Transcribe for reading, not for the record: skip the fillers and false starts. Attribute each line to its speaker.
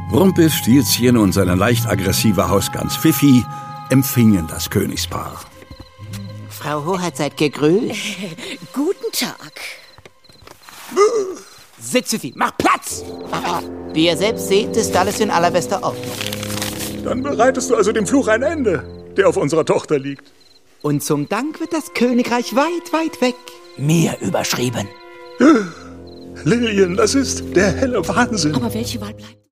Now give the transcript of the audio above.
Speaker 1: Rumpelstilzchen und seine leicht aggressive Hausgans Pfiffi empfingen das Königspaar.
Speaker 2: Frau Hoheit, seid gegrüßt.
Speaker 3: Guten Tag.
Speaker 2: Sitz, Pfiffi, mach Platz! Wie ihr selbst seht, ist alles in allerbester Ordnung.
Speaker 4: Dann bereitest du also dem Fluch ein Ende, der auf unserer Tochter liegt.
Speaker 2: Und zum Dank wird das Königreich weit, weit weg mir überschrieben.
Speaker 4: Lilien, das ist der helle Wahnsinn.
Speaker 3: Aber welche Wahl bleibt?